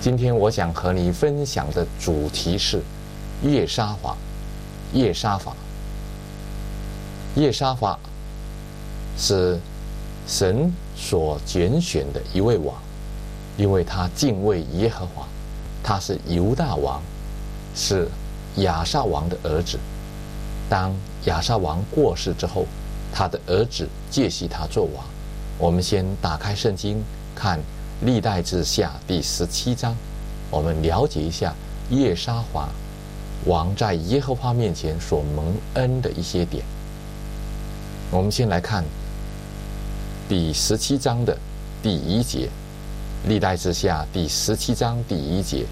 今天我想和你分享的主题是夜沙法。夜沙法，夜沙法是神所拣选的一位王，因为他敬畏耶和华，他是犹大王，是亚撒王的儿子。当亚撒王过世之后，他的儿子接续他做王。我们先打开圣经，看历代志下第17章，我们了解一下夜沙法王在耶和华面前所蒙恩的一些点。我们先来看第17章的第1节，历代志下第17章第1节，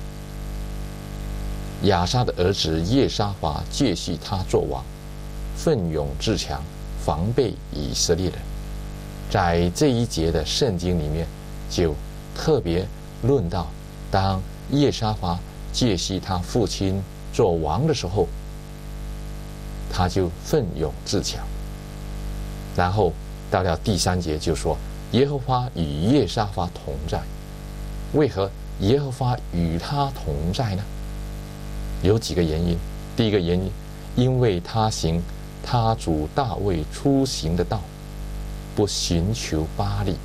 亚撒的儿子夜沙法接续他做王，奋勇自强，防备以色列人。在这一节的圣经里面，就特别论到，当夜沙法接续他父亲做王的时候，他就奋勇自强。然后到了第3节就说，耶和华与夜沙法同在。为何耶和华与他同在呢？有几个原因。第一个原因，因为他行他主大卫出行的道，不寻求巴力。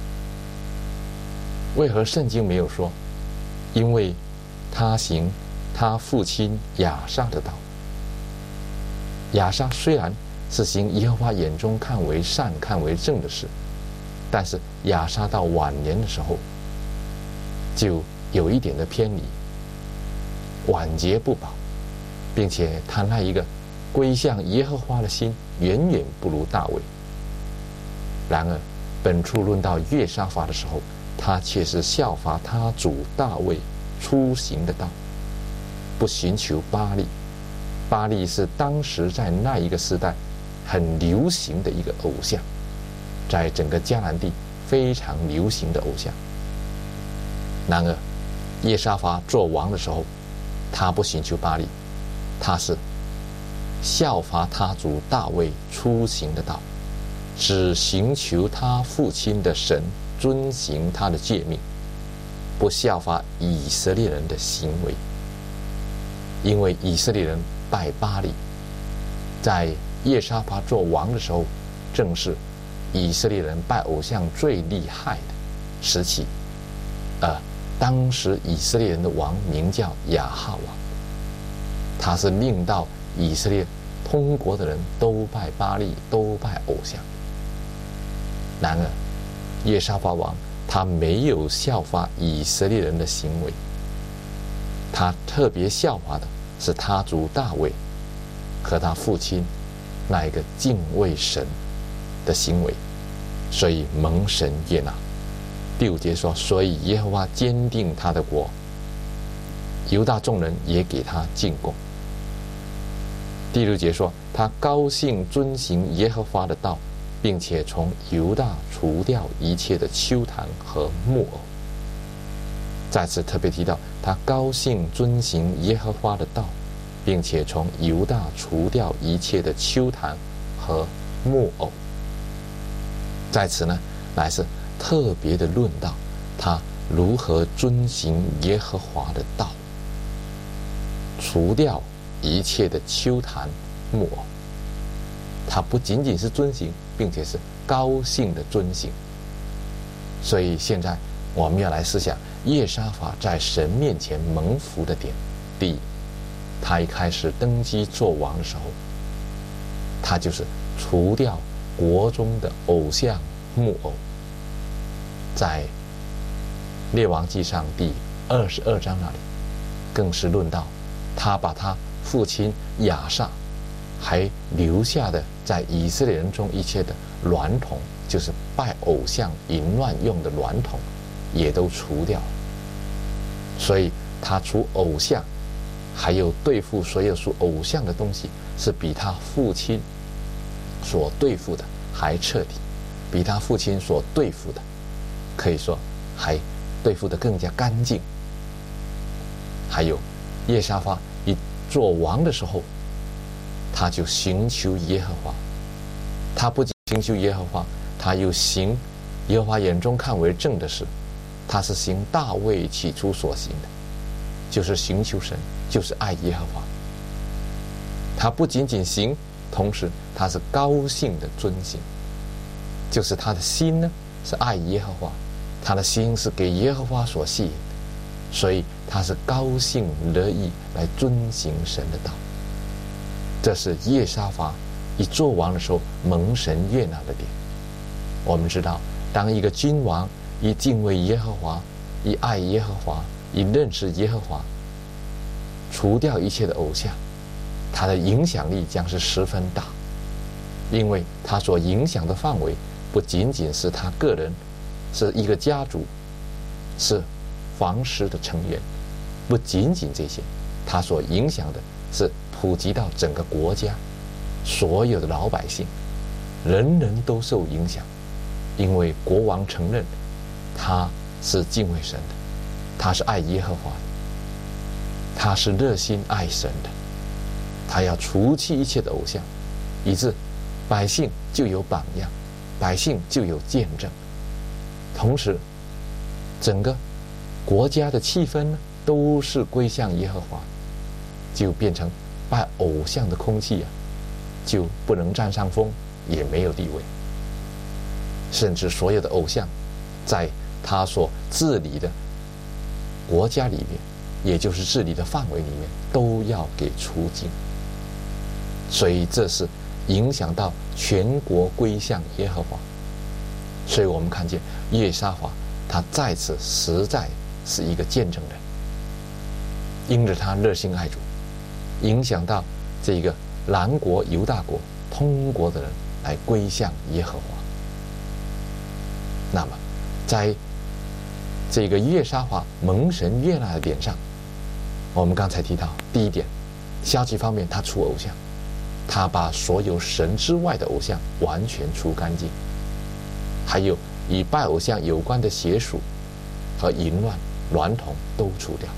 为何圣经没有说因为他行他父亲亚撒的道？亚撒虽然是行耶和华眼中看为善看为正的事，但是亚撒到晚年的时候就有一点的偏离，晚节不保，并且他那一个归向耶和华的心远远不如大卫。然而本处论到夜沙法的时候，他却是效法他主大卫出行的道，不寻求巴力。巴力是当时在那一个时代很流行的一个偶像，在整个迦南地非常流行的偶像。然而夜沙法做王的时候，他不寻求巴力，他是效法他主大卫出行的道，只寻求他父亲的神，遵行他的诫命，不效法以色列人的行为。因为以色列人拜巴力，在夜沙法做王的时候，正是以色列人拜偶像最厉害的时期。当时以色列人的王名叫亚哈王，他是令到以色列通国的人都拜巴力，都拜偶像。然而夜沙法王他没有效法以色列人的行为，他特别效法的是他主大卫和他父亲那一个敬畏神的行为，所以蒙神悦纳。第5节说，所以耶和华坚定他的国，犹大众人也给他进贡。第6节说，他高兴遵行耶和华的道，并且从犹大除掉一切的丘坛和木偶。再次特别提到，他高兴遵行耶和华的道，并且从犹大除掉一切的丘坛和木偶。在此呢，乃是特别的论到他如何遵行耶和华的道，除掉一切的丘坛木偶。他不仅仅是遵行，并且是高兴的遵行。所以现在我们要来思想夜沙法在神面前蒙福的点。第一，他一开始登基做王的时候，他就是除掉国中的偶像木偶。在列王纪上第22章那里，更是论到他把他父亲亚撒还留下的在以色列人中一切的娈童，就是拜偶像淫乱用的娈童，也都除掉了。所以他除偶像还有对付所有属偶像的东西，是比他父亲所对付的还彻底，比他父亲所对付的可以说还对付得更加干净。还有夜沙法一做王的时候，他就寻求耶和华，他不仅寻求耶和华，他又行耶和华眼中看为正的事， 他是行大卫起初所行的，就是寻求神，就是爱耶和华。他不仅仅行，同时他是高兴的遵行，就是他的心呢是爱耶和华，他的心是给耶和华所吸引的，所以他是高兴乐意来遵行神的道。这是约沙法一做王的时候蒙神悦纳的点。我们知道，当一个君王一敬畏耶和华，一爱耶和华，一认识耶和华，除掉一切的偶像，他的影响力将是十分大，因为他所影响的范围不仅仅是他个人，是一个家族，是皇室的成员，不仅仅这些，他所影响的是普及到整个国家，所有的老百姓，人人都受影响，因为国王承认他是敬畏神的，他是爱耶和华的，他是热心爱神的，他要除去一切的偶像，以致百姓就有榜样，百姓就有见证。同时整个国家的气氛呢都是归向耶和华，就变成拜偶像的空气就不能占上风，也没有地位，甚至所有的偶像在他所治理的国家里面，也就是治理的范围里面，都要给除尽。所以这是影响到全国归向耶和华。所以我们看见约沙法他在此实在是一个见证人，因着他热心爱主，影响到这个南国犹大国通国的人来归向耶和华。那么在这个约沙法蒙神悦纳的点上，我们刚才提到第一点，消极方面他除偶像，他把所有神之外的偶像完全除干净，还有与拜偶像有关的邪术和淫乱娈童都除掉。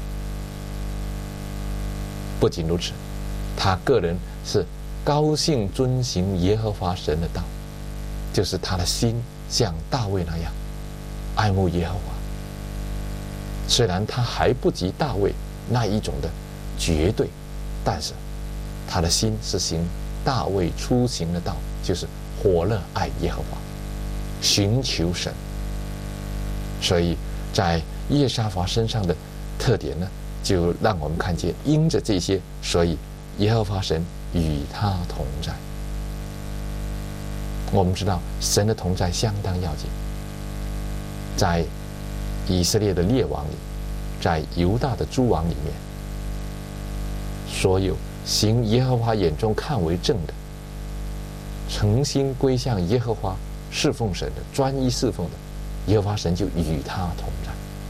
不仅如此，他个人是高兴遵行耶和华神的道，就是他的心像大卫那样爱慕耶和华。虽然他还不及大卫那一种的绝对，但是他的心是行大卫初行的道，就是火热爱耶和华，寻求神。所以在约沙法身上的特点呢，就让我们看见，因着这些，所以耶和华神与他同在。我们知道神的同在相当要紧，在以色列的列王里，在犹大的诸王里面，所有行耶和华眼中看为正的，诚心归向耶和华侍奉神的，专一侍奉的，耶和华神就与他同在。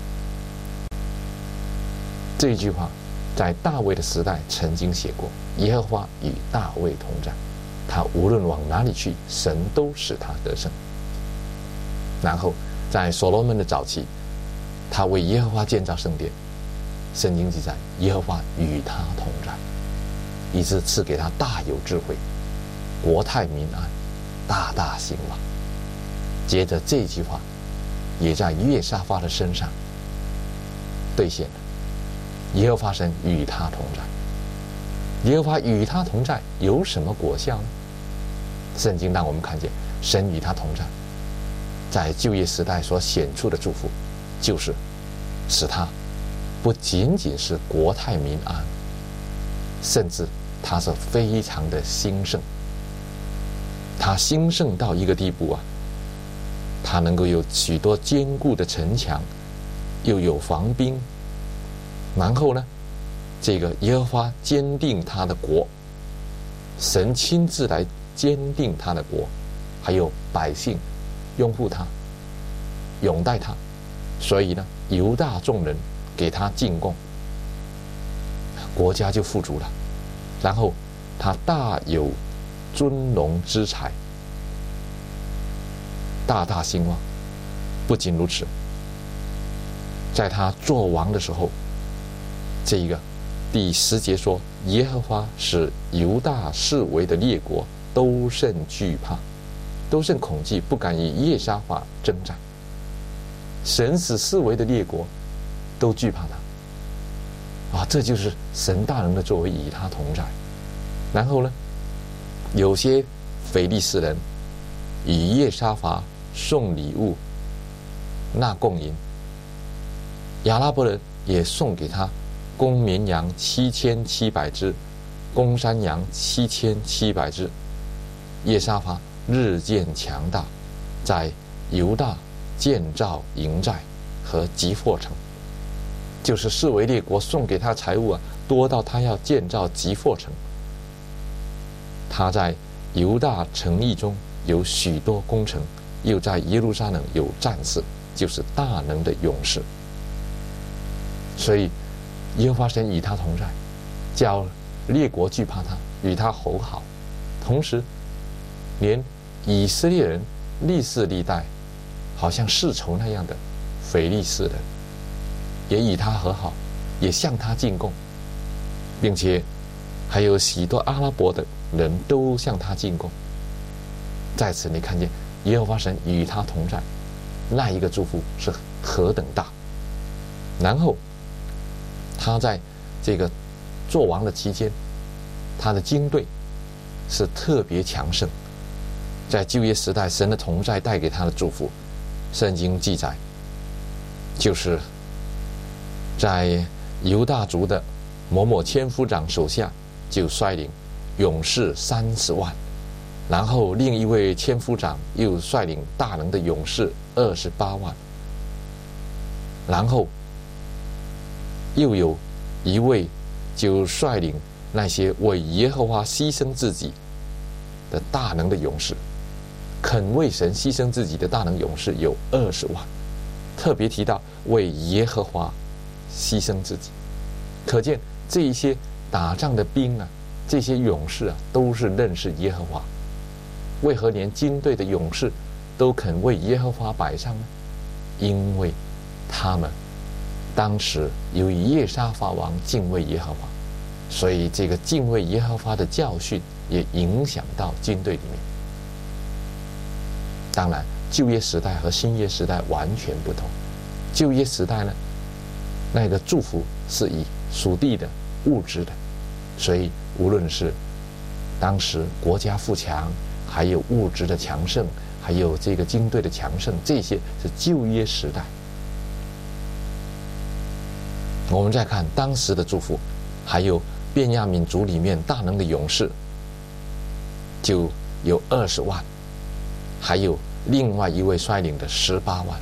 这一句话在大卫的时代曾经写过，耶和华与大卫同在，他无论往哪里去，神都使他得胜。然后在所罗门的早期，他为耶和华建造圣殿，圣经记载耶和华与他同在，以致赐给他大有智慧，国泰民安，大大兴旺。接着这句话也在约沙法的身上兑现了，耶和华神与他同在。耶和华与他同在有什么果效呢？圣经让我们看见神与他同在，在旧约时代所显出的祝福，就是使他不仅仅是国泰民安，甚至他是非常的兴盛。他兴盛到一个地步他能够有许多坚固的城墙，又有防兵，然后呢，这个耶和华坚定他的国，神亲自来坚定他的国，还有百姓拥护他，拥戴他，所以呢，犹大众人给他进贡，国家就富足了。然后他大有尊荣之财，大大兴旺。不仅如此，在他做王的时候，这一个第10节说，耶和华使犹大四围的列国都甚惧怕，都甚恐惧，不敢与约沙法征战。 神使四围的列国都惧怕他。这就是神大能的作为，与他同在。然后呢，有些非利士人与耶沙法送礼物纳贡银，亚拉伯人也送给他公绵羊7700只，公山羊7700只。耶沙法日渐强大，在犹大建造营寨和吉佛城，就是四围列国送给他财物多到他要建造吉佛城。他在犹大城邑中有许多工程，又在耶路撒冷有战士，就是大能的勇士。所以耶和华神与他同在，叫列国惧怕他，与他和好。同时连以色列人历世历代好像世仇那样的非利士人也与他和好，也向他进贡，并且还有许多阿拉伯的人都向他进贡。在此你看见耶和华神与他同在，那一个祝福是何等大。然后他在这个做王的期间，他的军队是特别强盛。在旧约时代，神的同在带给他的祝福，圣经记载，就是在犹大族的某某千夫长手下就率领勇士30万，然后另一位千夫长又率领大能的勇士28万，然后又有一位就率领那些为耶和华牺牲自己的大能的勇士，肯为神牺牲自己的大能勇士有20万。特别提到为耶和华牺牲自己，可见这一些打仗的兵这些勇士都是认识耶和华。为何连军队的勇士都肯为耶和华摆上呢？因为他们当时由于耶沙法王敬畏耶和华，所以这个敬畏耶和华的教训也影响到军队里面。当然旧约时代和新约时代完全不同。旧约时代呢，那个祝福是以属地的物质的，所以无论是当时国家富强，还有物质的强盛，还有这个军队的强盛，这些是旧约时代。我们再看当时的祝福，还有便雅悯族里面大能的勇士就有20万，还有另外一位率领的18万，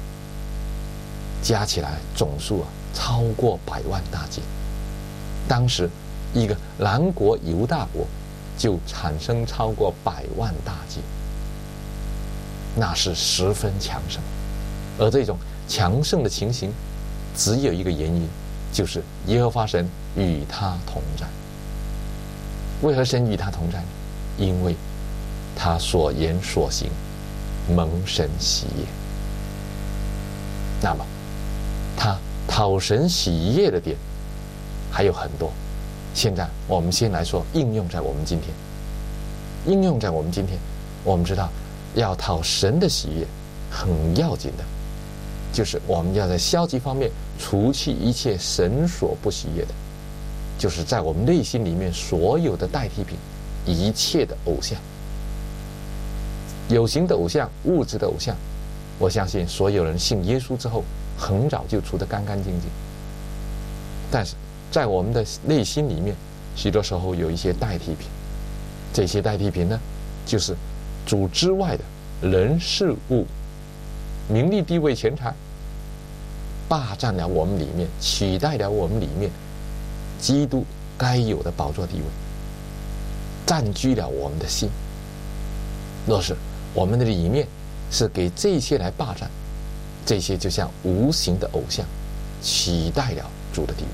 加起来总数超过100万大军。当时一个南国犹大国就产生超过100万大军，那是十分强盛。而这种强盛的情形只有一个原因，就是耶和华神与他同在。为何神与他同在呢？因为他所言所行蒙神喜悦。那么他讨神喜悦的点还有很多，现在我们先来说应用在我们今天。应用在我们今天，我们知道要讨神的喜悦很要紧的，就是我们要在消极方面除去一切神所不喜悦的，就是在我们内心里面所有的代替品，一切的偶像，有形的偶像，物质的偶像。我相信所有人信耶稣之后很早就除得干干净净，但是在我们的内心里面许多时候有一些代替品。这些代替品呢，就是主之外的人事物，名利地位钱财，霸占了我们里面，取代了我们里面基督该有的宝座地位，占据了我们的心。若是我们的里面是给这些来霸占，这些就像无形的偶像，取代了主的地位。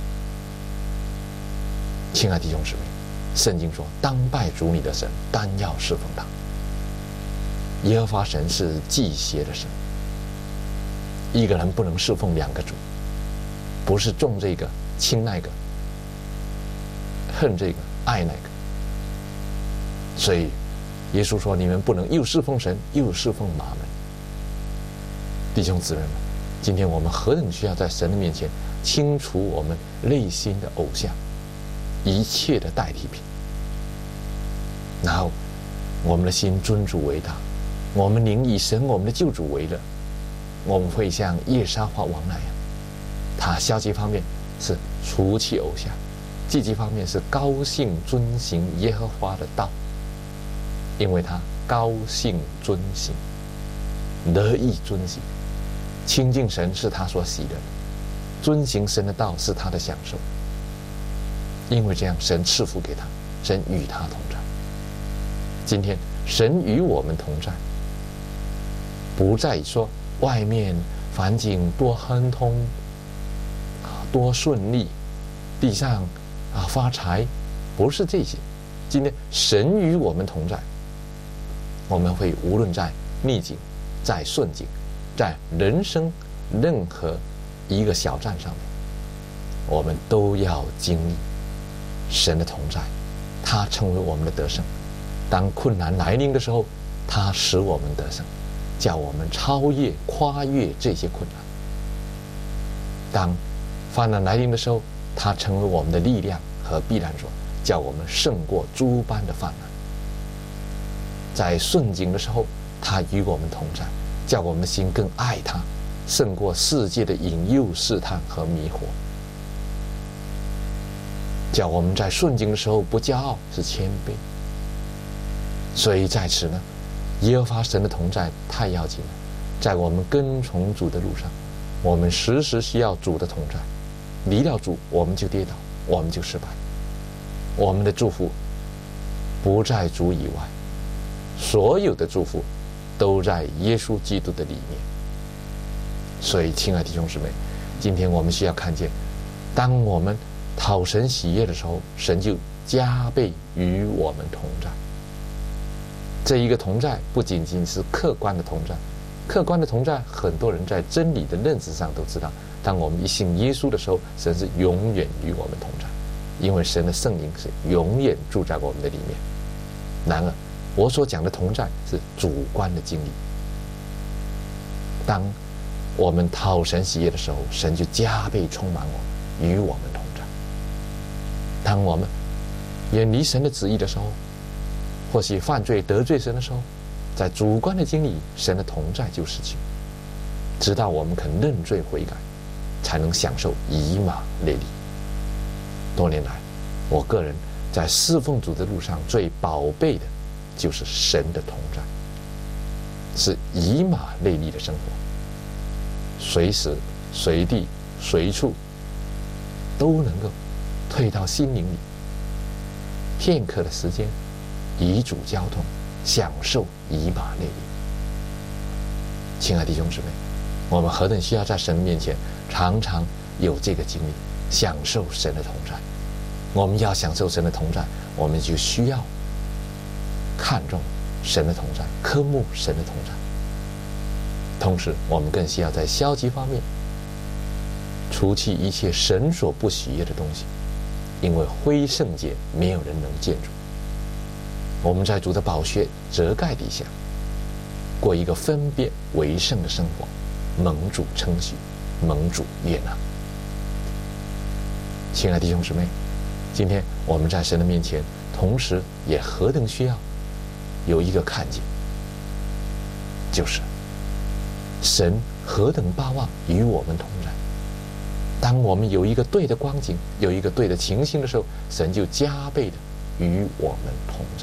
亲爱的弟兄姊妹，圣经说当拜主你的神，单要侍奉他。耶和华神是忌邪的神，一个人不能侍奉2个主，不是重这个轻那个，恨这个爱那个。所以耶稣说你们不能又侍奉神又侍奉马门。 弟兄姊妹们，今天我们何等需要在神的面前清除我们内心的偶像，一切的代替品，然后我们的心尊主为大，我们灵以神我们的救主为乐，我们会像耶沙法王那样，他消极方面是除弃偶像，积极方面是高兴遵行耶和华的道，因为他高兴遵行，乐意遵行，亲近神是他所喜的，遵行神的道是他的享受，因为这样神赐福给他，神与他同在。今天神与我们同在，不再说外面环境多亨通多顺利，地上发财，不是这些。今天神与我们同在，我们会无论在逆境在顺境，在人生任何一个小站上面，我们都要经历神的同在，他成为我们的得胜。当困难来临的时候，他使我们得胜，叫我们超越跨越这些困难。当患难来临的时候，他成为我们的力量和避难所，叫我们胜过诸般的患难。在顺境的时候，他与我们同在，叫我们的心更爱他，胜过世界的引诱试探和迷惑，叫我们在顺境的时候不骄傲，是谦卑。所以在此呢，耶和华神的同在太要紧了。在我们跟从主的路上，我们时时需要主的同在，离了主我们就跌倒，我们就失败。我们的祝福不在主以外，所有的祝福都在耶稣基督的里面。所以亲爱的弟兄姊妹，今天我们需要看见，当我们讨神喜悦的时候，神就加倍与我们同在。这一个同在不仅仅是客观的同在，客观的同在很多人在真理的认识上都知道，当我们一信耶稣的时候，神是永远与我们同在，因为神的圣灵是永远住在我们的里面。然而我所讲的同在是主观的经历，当我们讨神喜悦的时候，神就加倍充满我们，与我们同在。当我们远离神的旨意的时候，或许犯罪得罪神的时候，在主观的经历，神的同在就失去，直到我们肯认罪悔改，才能享受以马内利。多年来，我个人在侍奉主的路上最宝贝的就是神的同在，是以马内利的生活，随时随地随处都能够退到心灵里，片刻的时间与主交通，享受以马内利。亲爱的弟兄姊妹，我们何等需要在神面前常常有这个经历，享受神的同在。我们要享受神的同在，我们就需要看重神的同在，科目神的同在。同时我们更需要在消极方面除去一切神所不喜悦的东西，因为灰圣洁没有人能见主。我们在主的宝血遮盖底下，过一个分别为圣的生活，蒙主称许，蒙主悦纳。亲爱的弟兄姊妹，今天我们在神的面前，同时也何等需要有一个看见，就是神何等巴望与我们同在。当我们有一个对的光景，有一个对的情形的时候，神就加倍的与我们同在。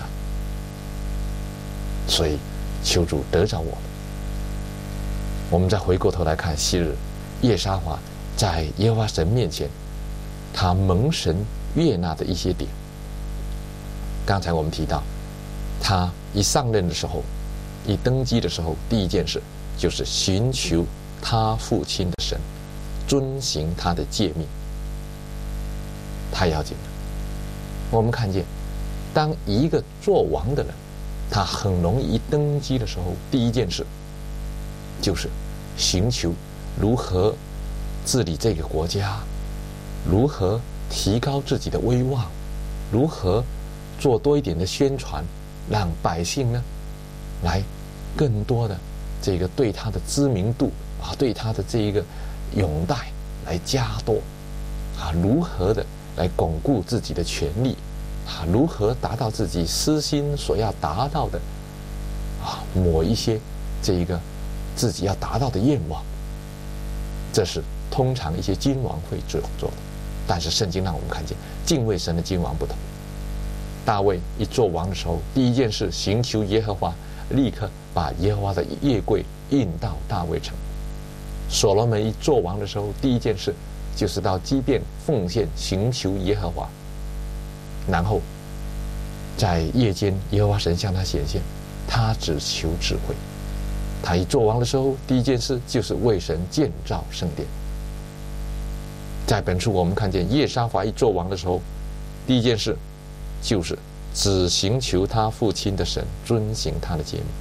所以求主得着我们。我们再回过头来看昔日耶沙华在耶和华神面前他蒙神悦纳的一些点。刚才我们提到，他一上任的时候，一登基的时候，第一件事就是寻求他父亲的神，遵行他的诫命，太要紧了。我们看见，当一个做王的人，他很容易一登基的时候，第一件事就是寻求如何治理这个国家，如何提高自己的威望，如何做多一点的宣传，让百姓呢来更多的这个对他的知名度对他的这一个拥戴来加多如何的来巩固自己的权利如何达到自己私心所要达到的某一些这一个自己要达到的愿望。这是通常一些君王会这样做的。但是圣经让我们看见敬畏神的君王不同。大卫一做王的时候，第一件事寻求耶和华，立刻把耶和华的约柜运到大卫城。所罗门一做王的时候，第一件事就是到基遍奉献寻求耶和华，然后在夜间耶和华神向他显现，他只求智慧。他一做王的时候，第一件事就是为神建造圣殿。在本书我们看见耶沙法一做王的时候，第一件事就是只寻求他父亲的神，遵行他的诫命。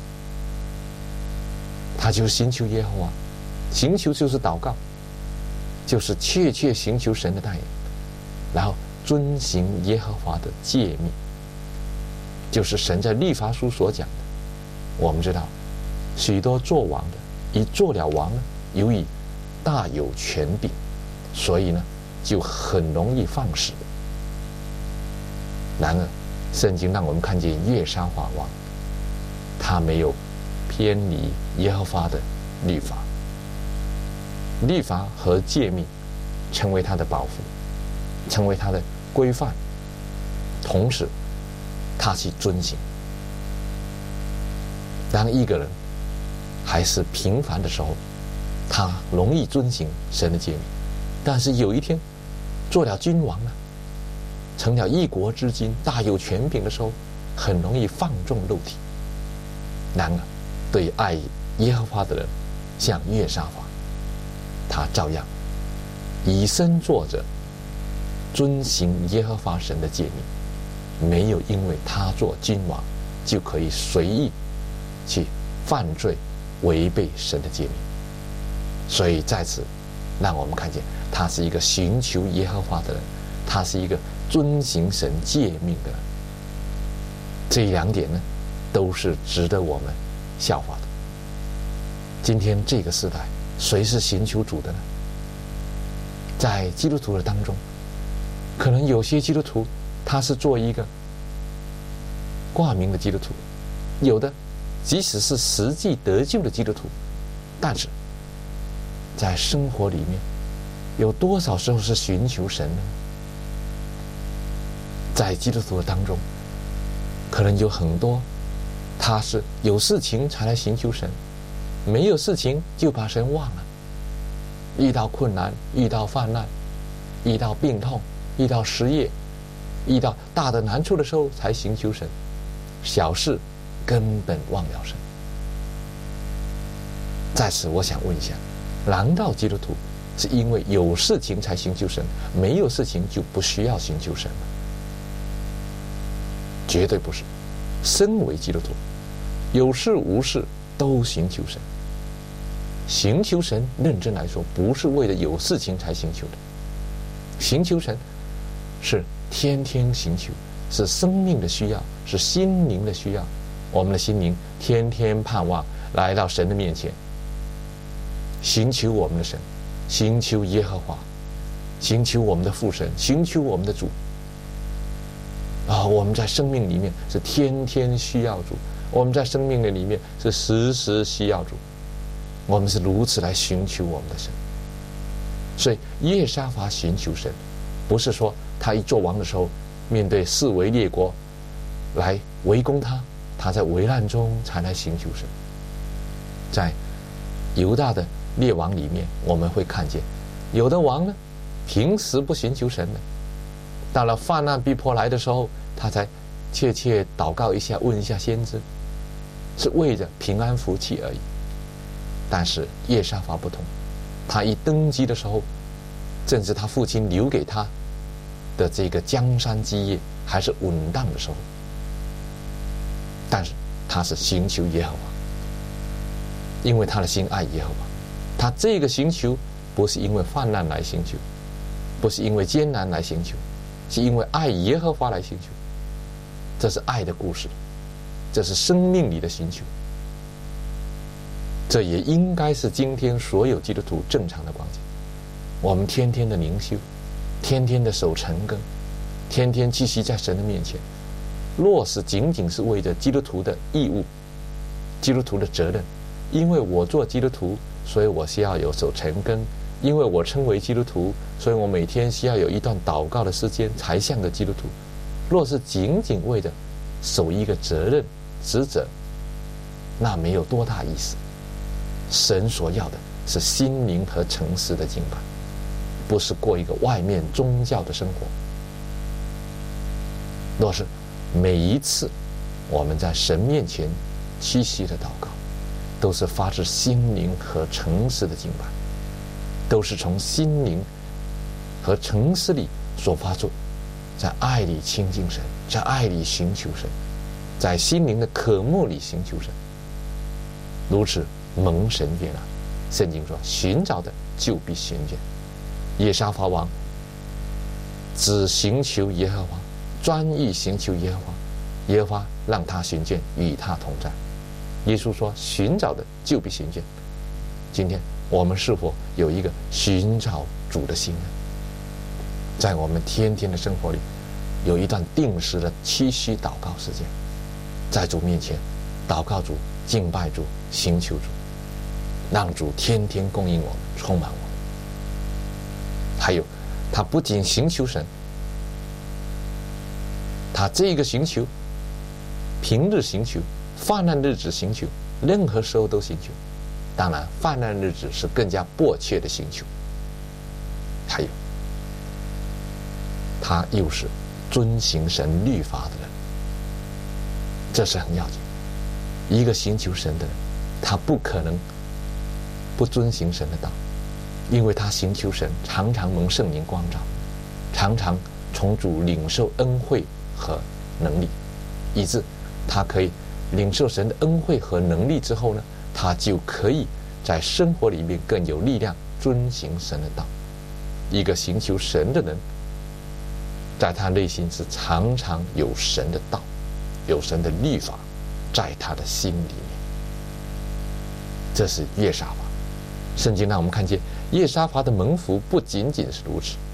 他就寻求耶和华，寻求就是祷告，就是切切寻求神的带领，然后遵行耶和华的诫命，就是神在律法书所讲的。我们知道许多做王的一做了王呢，由于大有权柄，所以呢就很容易放肆。然而圣经让我们看见约沙法王，他没有偏离耶和华的律法，律法和诫命成为他的保护，成为他的规范，同时他去遵行。当一个人还是平凡的时候，他容易遵行神的诫命，但是有一天做了君王了，成了一国之君，大有权柄的时候，很容易放纵肉体。然而对爱耶和华的人，像约沙法，他照样以身作则，遵行耶和华神的诫命，没有因为他做君王就可以随意去犯罪违背神的诫命。所以在此让我们看见他是一个寻求耶和华的人，他是一个遵行神诫命的人。这两点呢，都是值得我们效法的。今天这个时代，谁是寻求主的呢？在基督徒的当中，可能有些基督徒他是做一个挂名的基督徒，有的即使是实际得救的基督徒，但是在生活里面有多少时候是寻求神呢？在基督徒的当中，可能有很多他是有事情才来寻求神，没有事情就把神忘了。遇到困难，遇到患难，遇到病痛，遇到失业，遇到大的难处的时候才寻求神，小事根本忘了神。在此我想问一下，难道基督徒是因为有事情才寻求神，没有事情就不需要寻求神吗？绝对不是。身为基督徒，有事无事都寻求神。寻求神认真来说，不是为了有事情才寻求的，寻求神是天天寻求，是生命的需要，是心灵的需要。我们的心灵天天盼望来到神的面前，寻求我们的神，寻求耶和华，寻求我们的父神，寻求我们的主。我们在生命里面是天天需要主，我们在生命的里面是时时需要主，我们是如此来寻求我们的神。所以约沙法寻求神，不是说他一做王的时候，面对四围列国来围攻他，他在危难中才来寻求神。在犹大的列王里面，我们会看见有的王呢，平时不寻求神的，到了患难逼迫来的时候，他才切切祷告一下，问一下先知，是为着平安福气而已。但是约沙法不同，他一登基的时候，正是他父亲留给他的这个江山基业还是稳当的时候，但是他是寻求耶和华，因为他的心爱耶和华。他这个寻求不是因为患难来寻求，不是因为艰难来寻求，是因为爱耶和华来寻求。这是爱的故事，这是生命里的寻求， 这也应该是今天所有基督徒正常的光景。我们天天的灵修，天天的守晨更，天天栖息在神的面前。若是仅仅是为着基督徒的义务、基督徒的责任，因为我做基督徒，所以我需要有守晨更；因为我称为基督徒，所以我每天需要有一段祷告的时间，才像个基督徒。若是仅仅为着守一个责任职责，那没有多大意思。神所要的是心灵和诚实的敬拜，不是过一个外面宗教的生活。若是每一次我们在神面前栖息的祷告，都是发自心灵和诚实的敬拜，都是从心灵和诚实里所发出，在爱里亲近神，在爱里寻求神，在心灵的渴慕里寻求神，如此蒙神悦纳。圣经说，寻找的就必寻见。耶沙法王只寻求耶和华，专一寻求耶和华，耶和华让他寻见，与他同在。耶稣说，寻找的就必寻见。今天我们是否有一个寻找主的心呢？在我们天天的生活里，有一段定时的栖息祷告时间，在主面前祷告主，敬拜主，寻求主，让主天天供应我们，充满我们。还有，他不仅寻求神，他这个寻求，平日寻求，患难日子寻求，任何时候都寻求。当然，患难日子是更加迫切的寻求。还有，他又是遵行神律法的人，这是很要紧。一个寻求神的人，他不可能不遵行神的道，因为他寻求神，常常蒙圣灵光照，常常从主领受恩惠和能力，以致他可以领受神的恩惠和能力之后呢，他就可以在生活里面更有力量遵行神的道。一个寻求神的人，在他内心是常常有神的道，有神的律法在他的心里面。这是约沙法。圣经让我们看见约沙法的蒙福不仅仅是如此。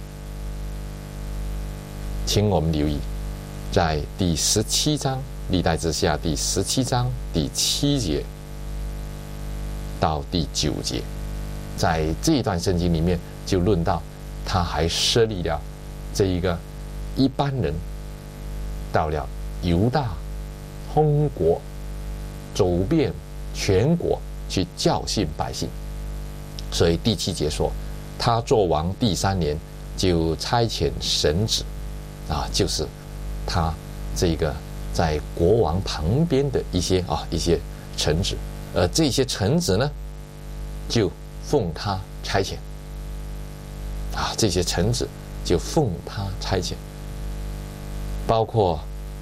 请我们留意，在第17章历代之下第17章第7节到第9节，在这一段圣经里面就论到他还设立了这一个一般人到了犹大通国，走遍全国去教训百姓。所以第7节说，他做王第3年就差遣神子，就是他这个在国王旁边的一些臣子，这些臣子呢就奉他差遣，这些臣子就奉他差遣，包括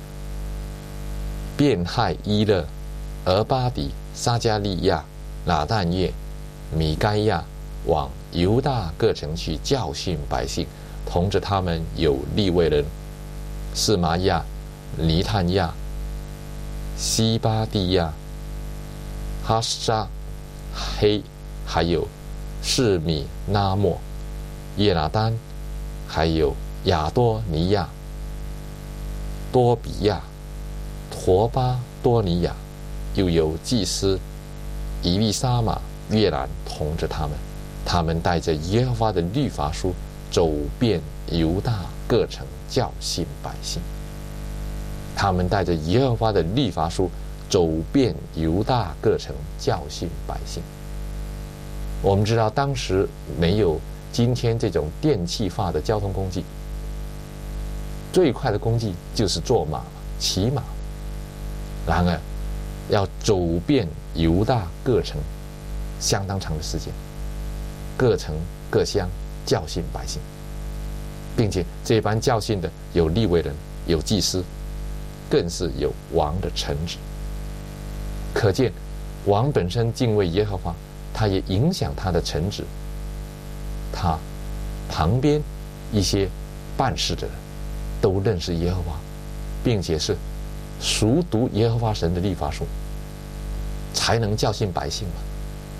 便害伊勒、俄巴底、撒加利亚、拿但业、米该亚，往犹大各城去教训百姓。同着他们有利未人示玛亚、尼探亚、西巴蒂亚、哈沙黑，还有示米拉莫、耶拿丹，还有亚多尼亚、多比亚、陀巴多尼亚，又有祭司以利沙玛、约兰同着他们。他们带着耶和华的律法书走遍犹大各城教训百姓。他们带着耶和华的律法书走遍犹大各城教训百姓。我们知道当时没有今天这种电气化的交通工具，最快的工具就是坐马、骑马。然而要走遍犹大各城相当长的时间，各城各乡教训百姓，并且这班教训的有利未人，有祭司，更是有王的臣子。可见王本身敬畏耶和华，他也影响他的臣子，他旁边一些办事的人都认识耶和华，并且是熟读耶和华神的律法书，才能教训百姓嘛。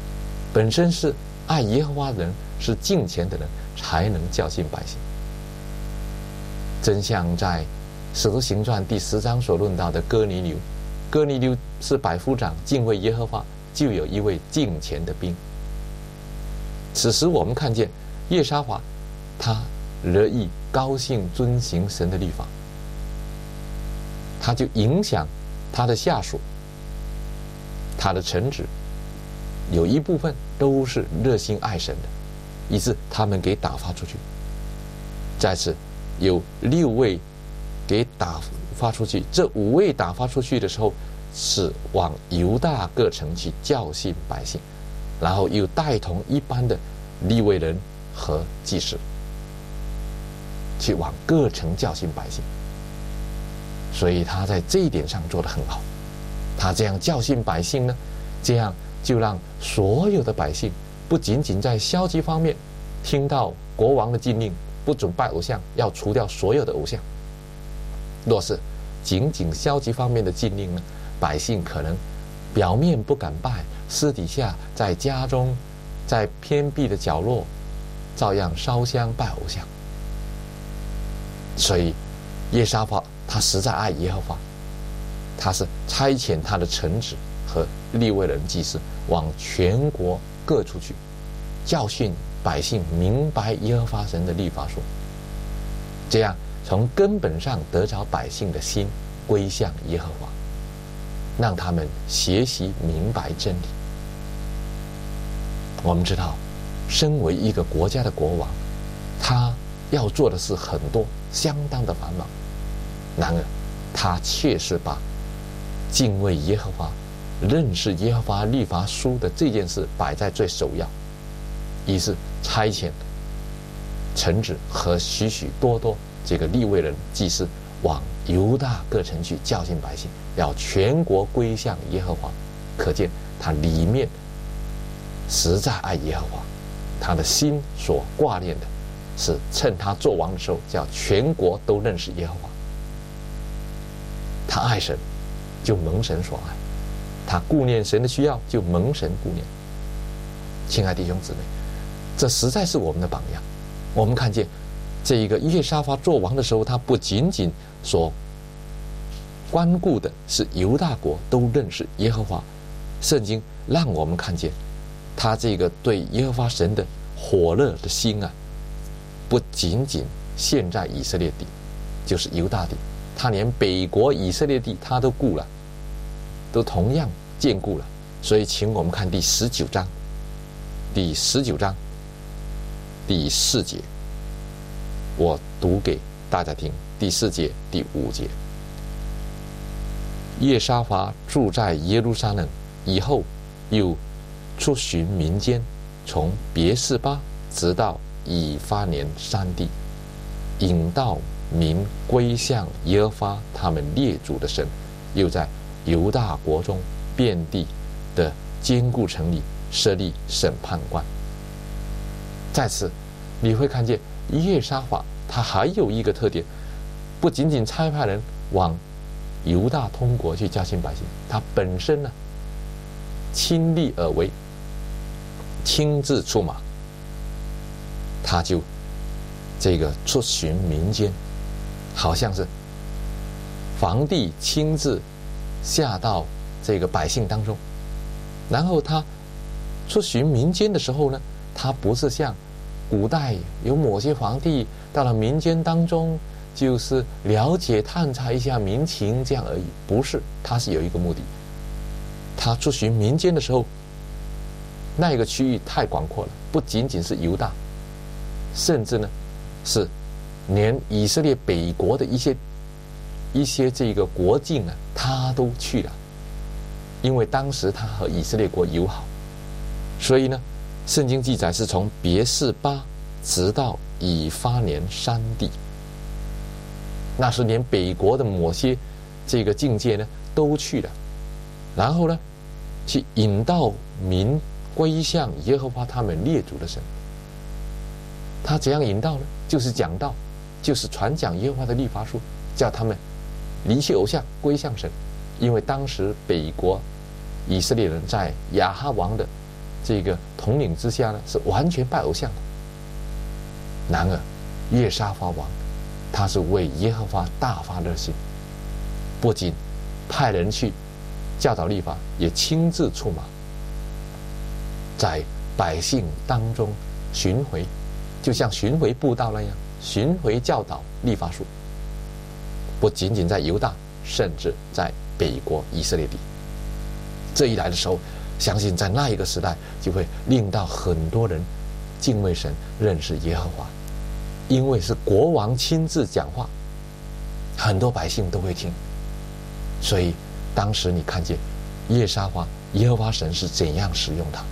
本身是爱耶和华的人，是敬虔的人，才能教训百姓。真像在使徒行传第10章所论到的哥尼流，哥尼流是百夫长，敬畏耶和华，就有一位敬虔的兵。此时我们看见耶沙法，他乐意高兴遵行神的律法，他就影响他的下属，他的臣子有一部分都是热心爱神的，以致他们给打发出去。在此有6位给打发出去，这5位打发出去的时候是往犹大各城去教训百姓，然后又带同一般的利未人和祭司去往各城教训百姓。所以他在这一点上做得很好。他这样教训百姓呢，这样就让所有的百姓不仅仅在消极方面听到国王的禁令，不准拜偶像，要除掉所有的偶像。若是仅仅消极方面的禁令呢，百姓可能表面不敢拜，私底下在家中在偏僻的角落照样烧香拜偶像。所以耶沙法他实在爱耶和华，他是差遣他的臣子和利未人祭司往全国各处去教训百姓明白耶和华神的律法书，这样从根本上得着百姓的心归向耶和华，让他们学习明白真理。我们知道身为一个国家的国王，他要做的事很多，相当的繁忙，然而他却是把敬畏耶和华、认识耶和华律法书的这件事摆在最首要，于是差遣臣子和许许多多这个利未人祭司往犹大各城去教训百姓，要全国归向耶和华。可见他里面实在爱耶和华，他的心所挂念的是趁他做王的时候，叫全国都认识耶和华。他爱神，就蒙神所爱；他顾念神的需要，就蒙神顾念。亲爱的弟兄姊妹，这实在是我们的榜样。我们看见这一个耶沙法做王的时候，他不仅仅所关顾的是犹大国都认识耶和华，圣经让我们看见他这个对耶和华神的火热的心啊，不仅仅现在以色列地，就是犹大地，他连北国以色列地他都顾了，都同样兼顾了。所以请我们看第19章第4节，我读给大家听。第4节第5节，耶沙法住在耶路撒冷以后，又出巡民间，从别是巴直到以法莲山地，引导民归向耶和华他们列祖的神，又在犹大国中遍地的坚固城里设立审判官。在此你会看见耶沙法他还有一个特点，不仅仅差派人往犹大通国去教训百姓，他本身呢亲力而为，亲自出马，他就这个出巡民间，好像是皇帝亲自下到这个百姓当中。然后他出巡民间的时候呢，他不是像古代有某些皇帝到了民间当中就是了解探查一下民情这样而已，不是，他是有一个目的。他出巡民间的时候，那个区域太广阔了，不仅仅是犹大，甚至呢是连以色列北国的一些这个国境啊，他都去了。因为当时他和以色列国友好，所以呢圣经记载是从别是巴直到以法莲山地，那是连北国的某些这个境界呢都去了，然后呢去引导民归向耶和华他们列祖的神。他怎样引导呢？就是讲道，就是传讲耶和华的律法书，叫他们离弃偶像归向神。因为当时北国以色列人在亚哈王的这个统领之下呢，是完全拜偶像的。然而，约沙法王他是为耶和华大发热心，不仅派人去教导律法，也亲自出马，在百姓当中巡回，就像巡回布道那样，巡回教导律法书。不仅仅在犹大，甚至在北国以色列地。这一来的时候，相信在那一个时代，就会令到很多人敬畏神，认识耶和华。因为是国王亲自讲话，很多百姓都会听。所以当时你看见约沙法，耶和华神是怎样使用他。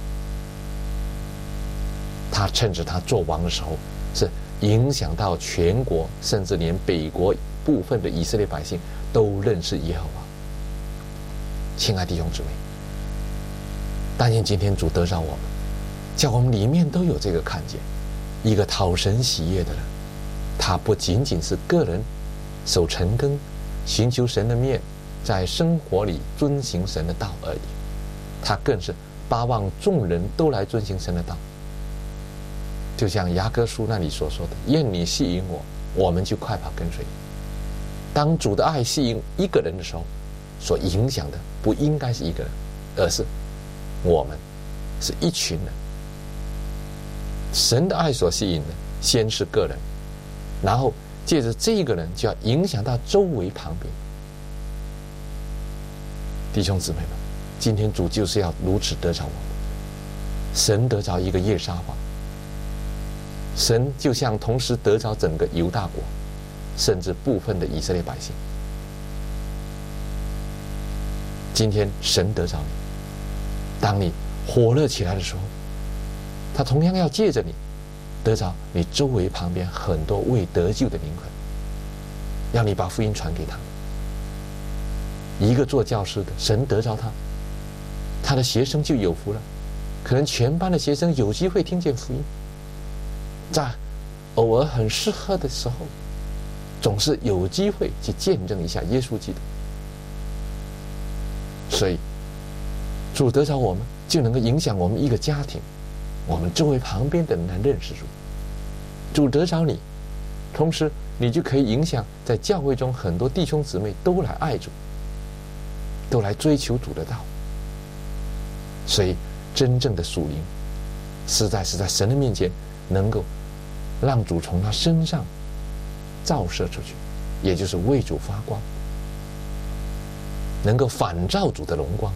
他趁着他做王的时候，是影响到全国，甚至连北国部分的以色列百姓都认识耶和华。亲爱的弟兄姊妹，但愿今天主得着我们，叫我们里面都有这个看见。一个讨神喜悦的人，他不仅仅是个人守晨更，寻求神的面，在生活里遵行神的道而已，他更是巴望众人都来遵行神的道。就像雅各书那里所说的，愿你吸引我，我们就快跑跟随。当主的爱吸引一个人的时候，所影响的不应该是一个人，而是我们，是一群人。神的爱所吸引的先是个人，然后借着这一个人就要影响到周围旁边。弟兄姊妹们，今天主就是要如此得着我们。神得着一个约沙法，神就像同时得着整个犹大国，甚至部分的以色列百姓。今天神得着你，当你火热起来的时候，他同样要借着你得着你周围旁边很多未得救的灵魂，要你把福音传给他们。一个做教师的，神得着他，他的学生就有福了，可能全班的学生有机会听见福音，在偶尔很适合的时候，总是有机会去见证一下耶稣基督。所以主得着我们，就能够影响我们一个家庭，我们周围旁边的人来认识主。主得着你，同时你就可以影响在教会中很多弟兄姊妹都来爱主，都来追求主的道。所以真正的属灵实在是在神的面前能够让主从他身上照射出去，也就是为主发光，能够反照主的荣光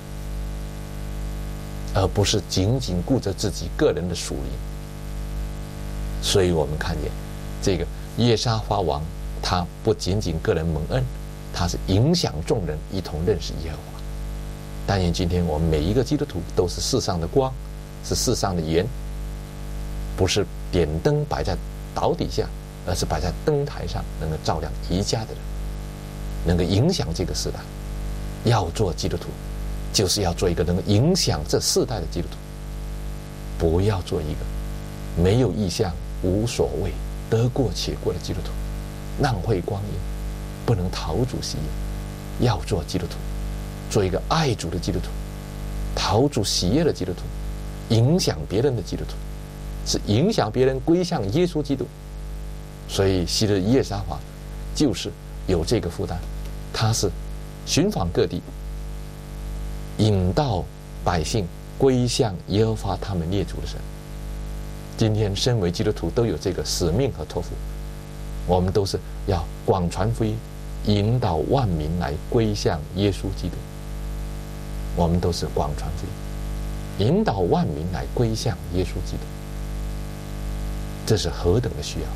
的，而不是仅仅顾着自己个人的属灵。所以我们看见这个约沙法王，他不仅仅个人蒙恩，他是影响众人一同认识耶和华。但愿今天我们每一个基督徒都是世上的光，是世上的盐，不是点灯摆在岛底下，而是摆在灯台上，能够照亮一家的人，能够影响这个时代。要做基督徒，就是要做一个能够影响这世代的基督徒，不要做一个没有意向、无所谓、得过且过的基督徒，浪费光阴，不能讨主喜悦。要做基督徒，做一个爱主的基督徒，讨主喜悦的基督徒，影响别人的基督徒，是影响别人归向耶稣基督。所以昔日约沙法就是有这个负担，他是寻访各地，引导百姓归向耶和华他们列祖的神。今天身为基督徒都有这个使命和托付，我们都是要广传福音，引导万民来归向耶稣基督。我们都是广传福音，引导万民来归向耶稣基督，这是何等的需要。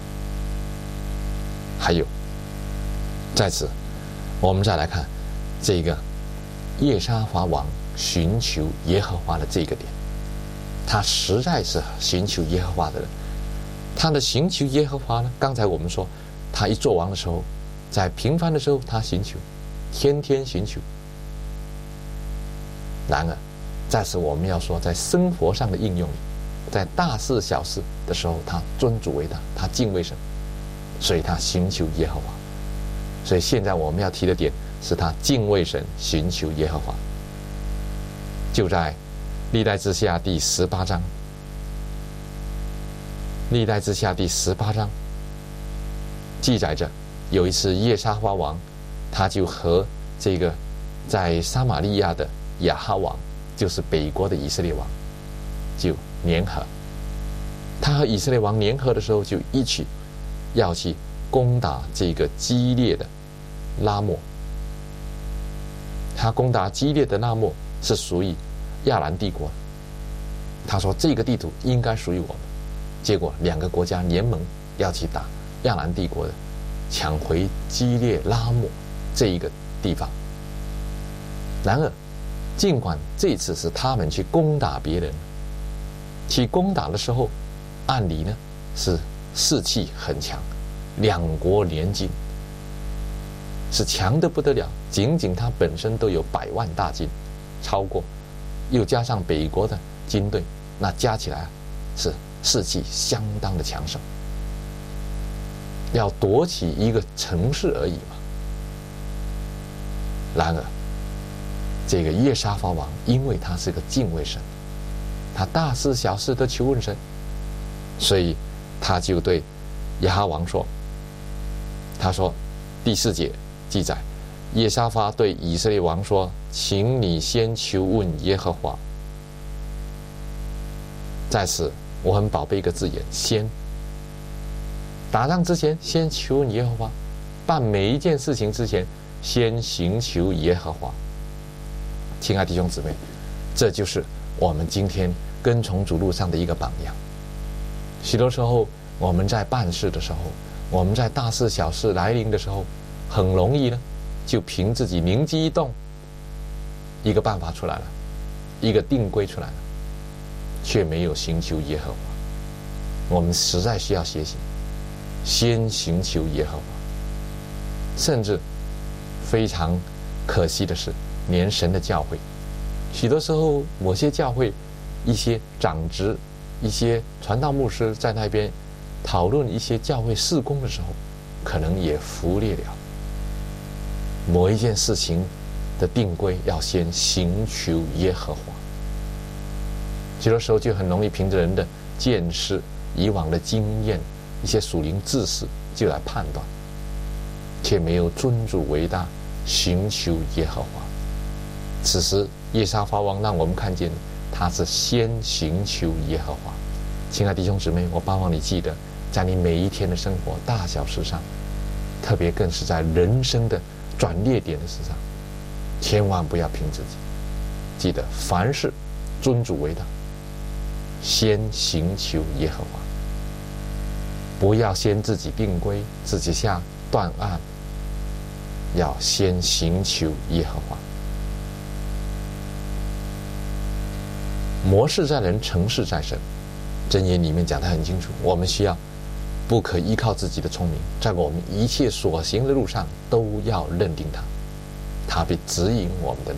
还有在此我们再来看这个约沙法王寻求耶和华的这个点，他实在是寻求耶和华的人。他的寻求耶和华呢，刚才我们说他一做王的时候，在平凡的时候他寻求，天天寻求。然而在此我们要说，在生活上的应用里，在大事小事的时候，他尊主为大，他敬畏神，所以他寻求耶和华。所以现在我们要提的点是他敬畏神，寻求耶和华。就在历代志下第18章，历代志下第18章记载着，有一次耶沙法王，他就和这个在撒玛利亚的亚哈王，就是北国的以色列王，就联合。他和以色列王联合的时候，就一起要去攻打这个基列的拉末。他攻打基列的拉末是属于亚兰帝国，他说这个地图应该属于我们。结果两个国家联盟要去打亚兰帝国的，抢回基列拉末这一个地方。然而尽管这次是他们去攻打别人，去攻打的时候按理呢是士气很强，两国联军是强得不得了，仅仅他本身都有100万大军，超过又加上北国的军队，那加起来是士气相当的强盛，要夺取一个城市而已嘛。然而这个耶沙法王，因为他是个敬畏神，他大事小事都求问神，所以他就对亚哈王说，他说第4节记载，耶沙法对以色列王说，请你先求问耶和华。在此我很宝贝一个字眼，先。打仗之前先求问耶和华，办每一件事情之前先寻求耶和华。亲爱的弟兄姊妹，这就是我们今天跟从主路上的一个榜样。许多时候我们在办事的时候，我们在大事小事来临的时候，很容易呢就凭自己灵机一动，一个办法出来了，一个定规出来了，却没有寻求耶和华。我们实在需要学习先寻求耶和华。甚至非常可惜的是，连神的教会，许多时候某些教会一些长职、一些传道牧师在那边讨论一些教会事工的时候，可能也忽略了某一件事情的定规要先寻求耶和华。许多时候就很容易凭着人的见识、以往的经验、一些属灵知识就来判断，却没有尊主为大，寻求耶和华。此时耶沙法王让我们看见他是先寻求耶和华。亲爱的弟兄姊妹，我盼望你记得，在你每一天的生活大小事上，特别更是在人生的转捩点的事上，千万不要凭自己，记得凡事尊主为大，先寻求耶和华，不要先自己定规，自己下断案，要先寻求耶和华。模式在人，成事在神。箴言里面讲得很清楚，我们需要不可依靠自己的聪明，在我们一切所行的路上都要认定他，他必指引我们的路。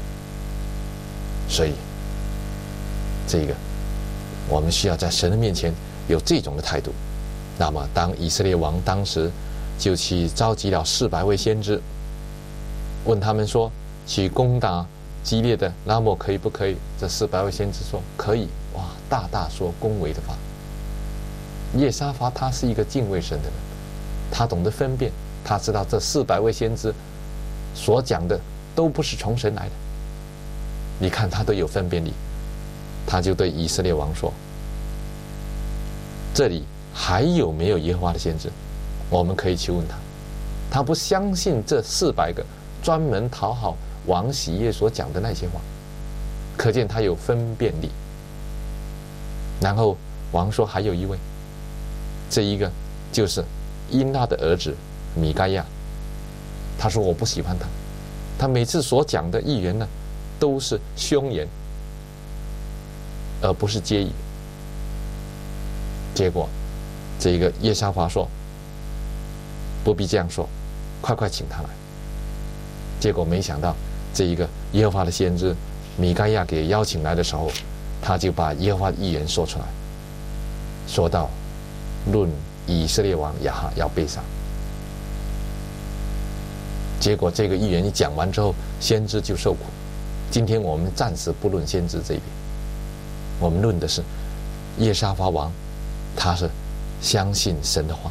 所以这个我们需要在神的面前有这种的态度。那么当以色列王当时就去召集了400位先知，问他们说，去攻打基列的拉末可以不可以？这400位先知说可以。哇，大大说恭维的话。耶沙法他是一个敬畏神的人，他懂得分辨，他知道这400位先知所讲的都不是从神来的。你看他都有分辨力，他就对以色列王说，这里还有没有耶和华的先知？我们可以去问他。他不相信这400个专门讨好王喜悦所讲的那些话，可见他有分辨力。然后王说还有一位，这一个就是因拉的儿子米该亚。他说我不喜欢他，他每次所讲的预言呢都是凶言，而不是揭语。结果这个耶沙法说不必这样说，快快请他来。结果没想到这一个耶和华的先知米该亚给邀请来的时候，他就把耶和华的预言说出来，说到论以色列王亚哈要被杀。结果这个预言一讲完之后，先知就受苦。今天我们暂时不论先知这一边， 我们论的是耶沙法王，他是相信神的话，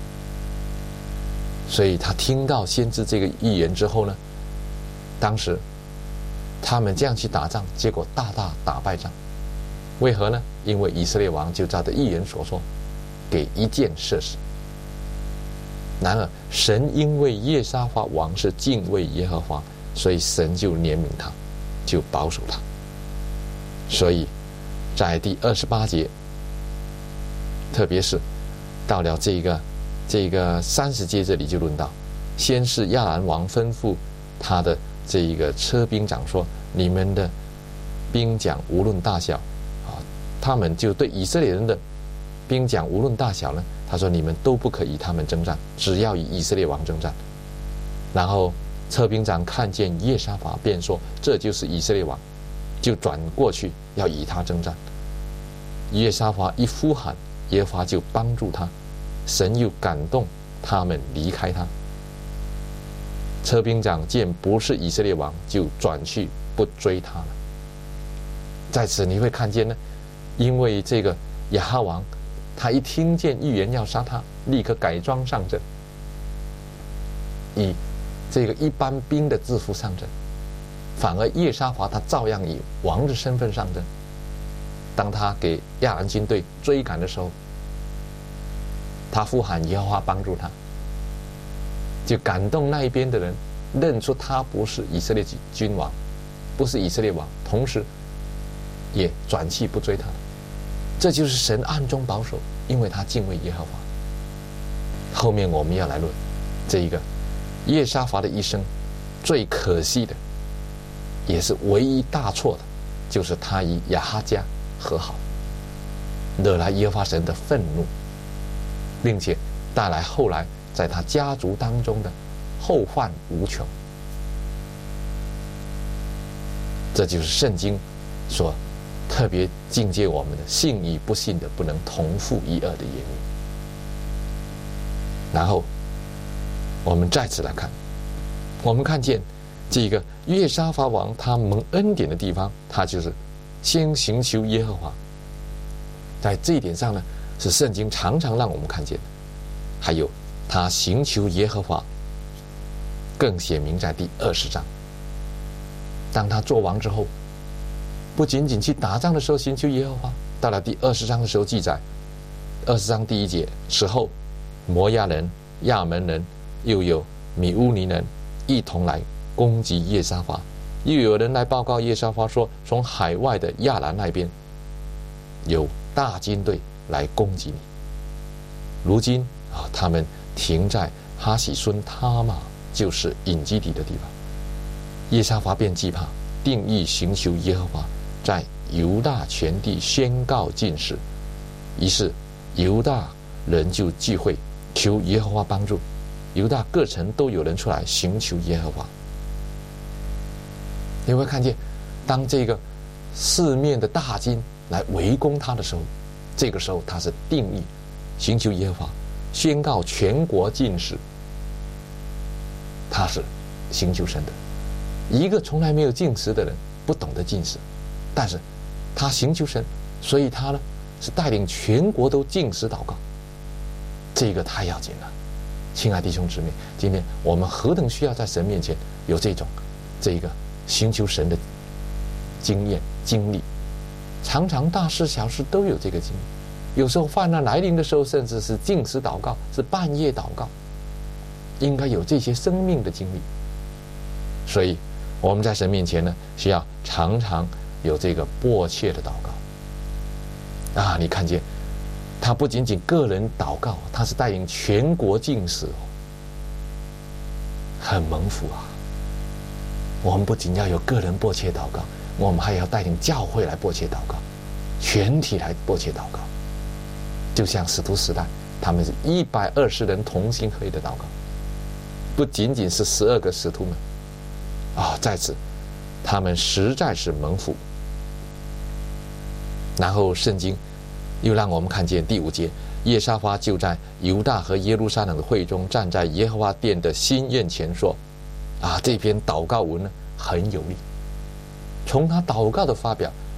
所以他听到先知这个预言之后呢，当时他们这样去打仗，结果大大打败仗。为何呢？因为以色列王就照着预言所说，给一箭射死。然而神因为耶沙法王是敬畏耶和华，所以神就怜悯他，就保守他。所以在第28节，特别是到了这个30节这里就论到，先是亚兰王吩咐他的这一个车兵长说，你们的兵将无论大小他们就对以色列人的兵将无论大小呢，他说你们都不可与他们征战，只要与以色列王征战。然后车兵长看见耶沙法，便说这就是以色列王，就转过去要与他征战。耶沙法一呼喊，耶和华就帮助他，神又感动他们离开他。车兵长见不是以色列王，就转去不追他了。在此你会看见呢，因为这个亚哈王，他一听见预言要杀他，立刻改装上阵，以这个一般兵的制服上阵，反而耶沙法他照样以王的身份上阵。当他给亚兰军队追赶的时候，他呼喊耶和华帮助他，就感动那一边的人，认出他不是以色列君王，不是以色列王，同时也转去不追他了。这就是神暗中保守，因为他敬畏耶和华。后面我们要来论这一个耶沙法的一生，最可惜的，也是唯一大错的，就是他与亚哈家和好，惹来耶和华神的愤怒，并且带来后来在他家族当中的后患无穷。这就是圣经所特别境界我们的信与不信的不能同负一二的原因。然后我们再次来看，我们看见这个约沙法王他蒙恩典的地方，他就是先寻求耶和华。在这一点上呢，是圣经常常让我们看见的。还有他寻求耶和华，更显明在第20章。当他做王之后，不仅仅去打仗的时候寻求耶和华，到了第20章的时候记载，20章第1节，此后摩押人、亚门人又有米乌尼人一同来攻击耶沙法，又有人来报告耶沙法说，从海外的亚兰那边有大军队来攻击你。如今他们停在哈喜孙他玛，就是隐基底的地方。耶沙法便惧怕，定义寻求耶和华，在犹大全地宣告禁食。于是犹大人就聚会，求耶和华帮助。犹大各城都有人出来寻求耶和华。你会看见，当这个四面的大军来围攻他的时候，这个时候他是定义寻求耶和华，宣告全国禁食。他是寻求神的。一个从来没有禁食的人，不懂得禁食，但是他寻求神，所以他呢是带领全国都禁食祷告。这个太要紧了，亲爱弟兄姊妹，今天我们何等需要在神面前有这个寻求神的经验经历。常常大事小事都有这个经历，有时候患难来临的时候，甚至是禁食祷告，是半夜祷告，应该有这些生命的经历。所以我们在神面前呢，需要常常有这个迫切的祷告。你看见他不仅仅个人祷告，他是带领全国禁食，很蒙福啊！我们不仅要有个人迫切祷告，我们还要带领教会来迫切祷告，全体来迫切祷告。就像使徒时代，他们是120人同心合意的祷告，不仅仅是12个使徒们。在此他们实在是蒙福。然后圣经又让我们看见第5节，耶沙法就在犹大和耶路撒冷的会中，站在耶和华殿的新院前说，这篇祷告文呢很有力。从他祷告的发表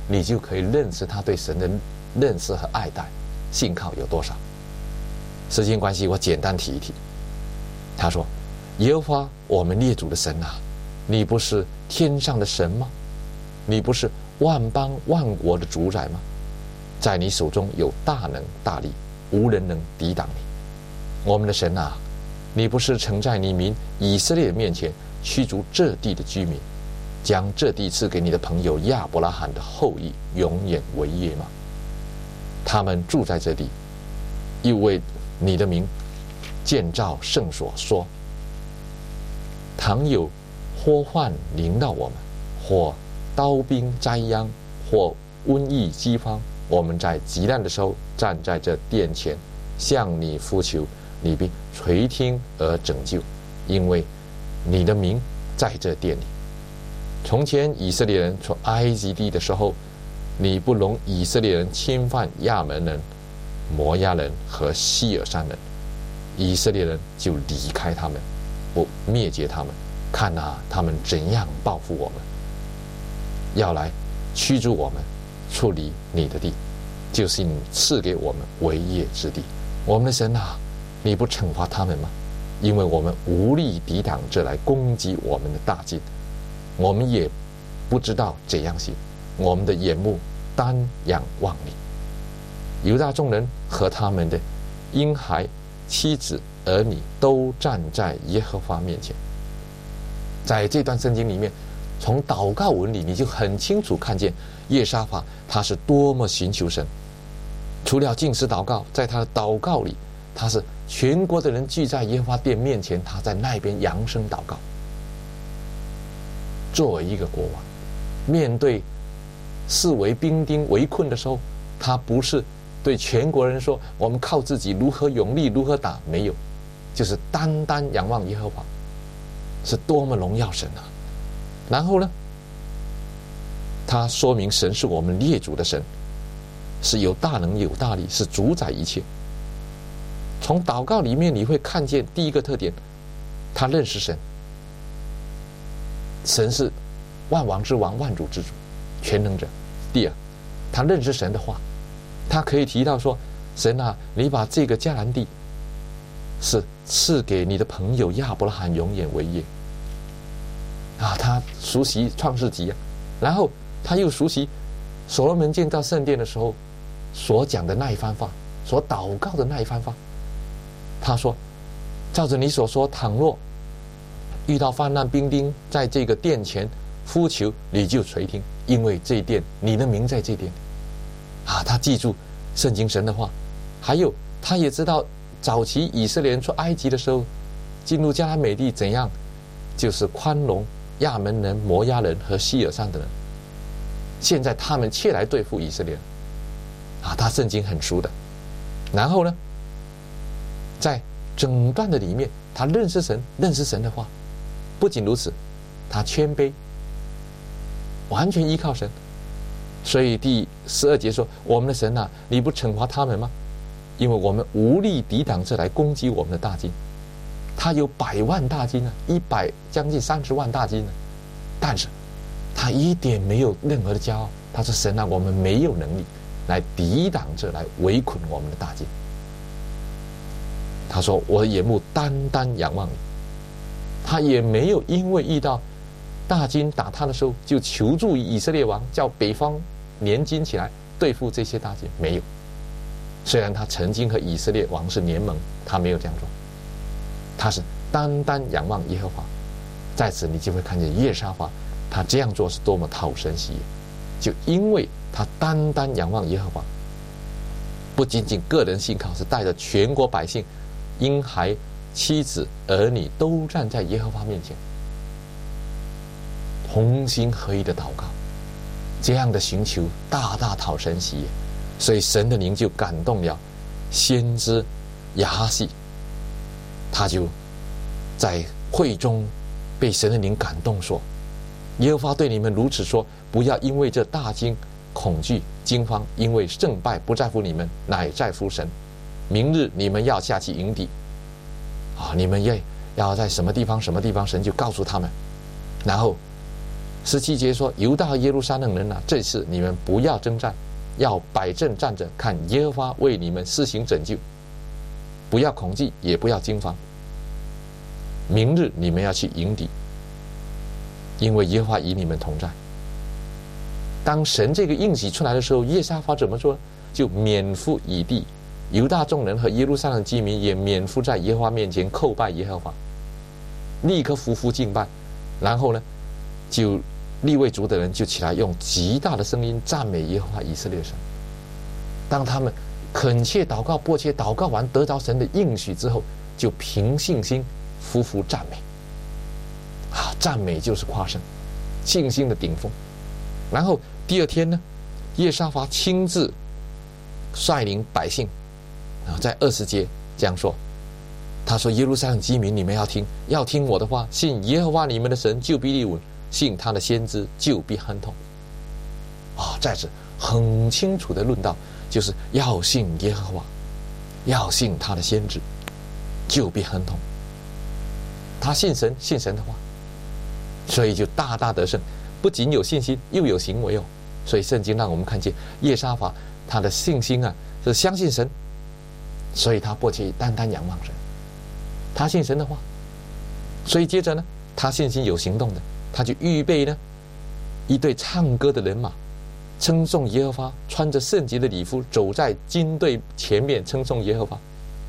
你就可以认识他对神的认识和爱戴、信靠有多少。时间关系，我简单提一提。他说：“耶和华我们列祖的神啊，你不是天上的神吗？你不是万邦万国的主宰吗？在你手中有大能大力，无人能抵挡你。我们的神啊，你不是曾在你民以色列面前驱逐这地的居民，将这地赐给你的朋友亚伯拉罕的后裔永远为业吗？他们住在这地，又为你的名建造圣所，说：倘有祸患临到我们，或刀兵灾殃，或瘟疫饥荒，我们在极难的时候站在这殿前，向你呼求，你必垂听而拯救，因为你的名在这殿里。从前以色列人出埃及地的时候，你不容以色列人侵犯亚门人、摩押人和西尔山人，以色列人就离开他们，不灭绝他们。看啊，他们怎样报复我们，要来驱逐我们出离你的地，就是你赐给我们为业之地。我们的神啊，你不惩罚他们吗？因为我们无力抵挡这来攻击我们的大军，我们也不知道怎样行，我们的眼目单仰望你。犹大众人和他们的婴孩、妻子、儿女都站在耶和华面前。在这段圣经里面，从祷告文里你就很清楚看见耶沙法他是多么寻求神。除了禁食祷告，在他的祷告里，他是全国的人聚在耶和华殿面前，他在那边扬声祷告。作为一个国王，面对四围兵丁围困的时候，他不是对全国人说我们靠自己如何勇力如何打，没有，就是单单仰望耶和华，是多么荣耀神啊！然后呢，他说明神是我们列祖的神，是有大能有大力，是主宰一切。从祷告里面你会看见第一个特点，他认识神，神是万王之王、万主之主、全能者。第二，他认识神的话，他可以提到说：神啊，你把这个迦南地是赐给你的朋友亚伯拉罕永远为业啊！他熟悉创世纪啊，然后他又熟悉所罗门建造圣殿的时候所讲的那一番话，所祷告的那一番话。他说：照着你所说，倘若遇到患难兵丁在这个殿前呼求，你就垂听，因为这殿你的名在这殿啊！他记住圣经神的话，还有他也知道早期以色列人出埃及的时候，进入迦南美地怎样，就是宽容亚门人、摩押人和西尔山的人。现在他们切来对付以色列人啊，他圣经很熟的。然后呢，在整段的里面，他认识神，认识神的话。不仅如此，他谦卑，完全依靠神。所以第12节说：我们的神啊，你不惩罚他们吗？因为我们无力抵挡这来攻击我们的大军。他有100万大军啊，100将近30万大军啊，但是他一点没有任何的骄傲。他说：神啊，我们没有能力来抵挡这来围困我们的大军。他说：我的眼目单单仰望你。他也没有因为遇到大军打他的时候就求助于以色列王，叫北方联军起来对付这些大军，没有。虽然他曾经和以色列王是联盟，他没有这样做，他是单单仰望耶和华。在此你就会看见耶沙法他这样做是多么讨神喜悦，就因为他单单仰望耶和华，不仅仅个人信靠，是带着全国百姓、婴孩、妻子、儿女都站在耶和华面前，同心合一的祷告，这样的寻求大大讨神喜悦。所以神的灵就感动了先知亚哈西，他就在会中被神的灵感动说：耶和华对你们如此说，不要因为这大惊恐惧惊慌，因为胜败不在乎你们，乃在乎神。明日你们要下去营地啊，你们要在什么地方什么地方，神就告诉他们。然后 17节说，犹大耶路撒冷人啊，这次你们不要征战，要摆阵站着，看耶和华为你们施行拯救，不要恐惧，也不要惊慌。明日你们要去迎敌，因为耶和华与你们同在。当神这个应许出来的时候，耶沙法怎么说？就免服以地，犹大众人和耶路撒冷居民也免服在耶和华面前叩拜耶和华，立刻匍匐敬拜。然后呢，就利未族的人就起来用极大的声音赞美耶和华以色列神。当他们恳切祷告、迫切祷告完，得着神的应许之后，就凭信心匍匐赞美。赞美就是夸胜，信心的顶峰。然后第二天呢，耶沙法亲自率领百姓，在20节这样说，他说：耶路撒冷居民，你们要听我的话，信耶和华你们的神，就必立稳；信他的先知，就必亨通。在此很清楚的论到，就是要信耶和华，要信他的先知，就必亨通。他信神，信神的话，所以就大大得胜。不仅有信心，又有行为哦。所以圣经让我们看见耶沙法他的信心啊，是相信神，所以他迫切单单仰望神。他信神的话，所以接着呢，他信心有行动的，他就预备呢一队唱歌的人马，称颂耶和华，穿着圣洁的礼服，走在军队前面称颂耶和华。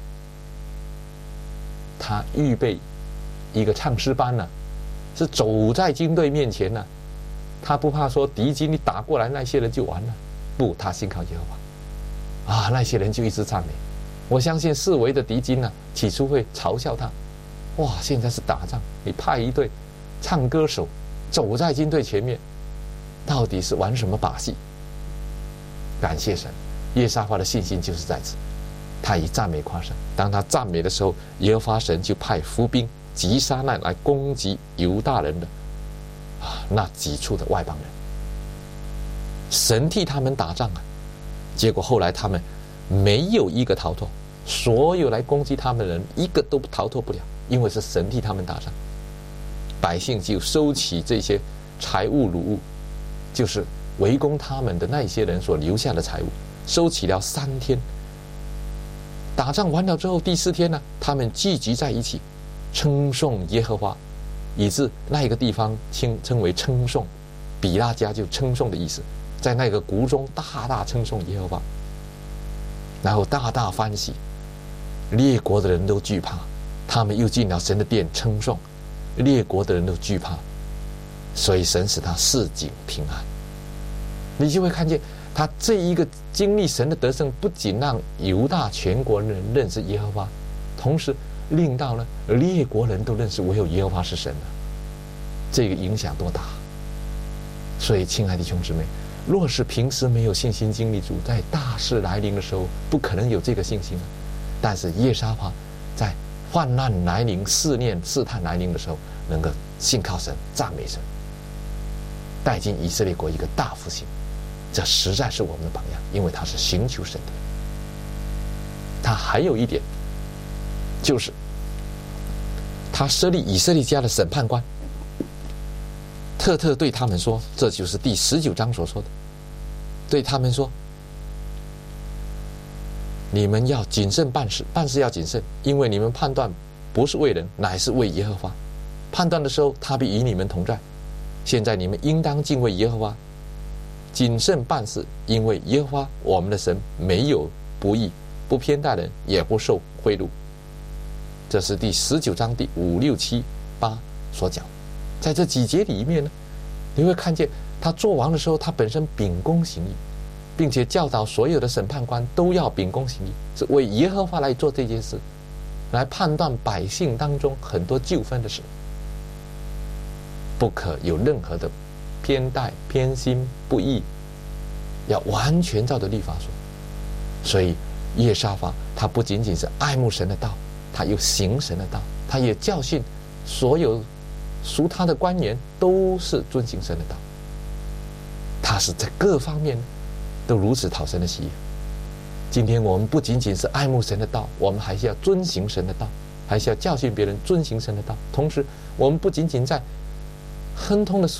他预备一个唱诗班呢，是走在军队面前呢。他不怕说敌军你打过来，那些人就完了。不，他信靠耶和华那些人就一直赞美。我相信四围的敌军呢，起初会嘲笑他。现在是打仗，你派一队唱歌手走在军队前面，到底是玩什么把戏？感谢神，耶沙法的信心就是在此，他以赞美夸胜。当他赞美的时候，耶和华神就派伏兵击杀那来攻击犹大人的那几处的外邦人。神替他们打仗结果后来他们没有一个逃脱，所有来攻击他们的人一个都逃脱不了，因为是神替他们打仗。百姓就收起这些财物掳物，就是围攻他们的那些人所留下的财物，收起了3天。打仗完了之后，第4天呢，他们聚集在一起称颂耶和华，以致那一个地方称为称颂，比拉加就称颂的意思，在那个谷中大大称颂耶和华，然后大大欢喜，列国的人都惧怕，他们又进了神的殿称颂，列国的人都惧怕，所以神使他四境平安。你就会看见他这一个经历神的得胜，不仅让犹大全国人认识耶和华，同时令到呢列国人都认识唯有耶和华是神了。这个影响多大！所以亲爱的弟兄姊妹，若是平时没有信心经历主，在大事来临的时候不可能有这个信心了。但是耶沙法在患难来临、试探来临的时候，能够信靠神、赞美神，带进以色列国一个大复兴。这实在是我们的榜样，因为他是寻求神的人。他还有一点，就是他设立以色列家的审判官，特对他们说，这就是第19章所说的，对他们说，你们要谨慎办事，办事要谨慎，因为你们判断不是为人，乃是为耶和华。判断的时候，他必与你们同在。现在你们应当敬畏耶和华，谨慎办事，因为耶和华我们的神没有不义，不偏待人，也不受贿赂。这是第19章第5、6、7、8所讲。在这几节里面呢，你会看见他做王的时候，他本身秉公行义，并且教导所有的审判官都要秉公行义，是为耶和华来做这件事，来判断百姓当中很多纠纷的事，不可有任何的偏待、偏心、不义，要完全照着律法说。所以耶沙法他不仅仅是爱慕神的道，他又行神的道，他也教训所有属他的官员都是遵行神的道。他是在各方面都如此讨神的喜悦。今天我们不仅仅是爱慕神的道，我们还是要遵行神的道，还是要教训别人遵行神的道。同时我们不仅仅在亨通的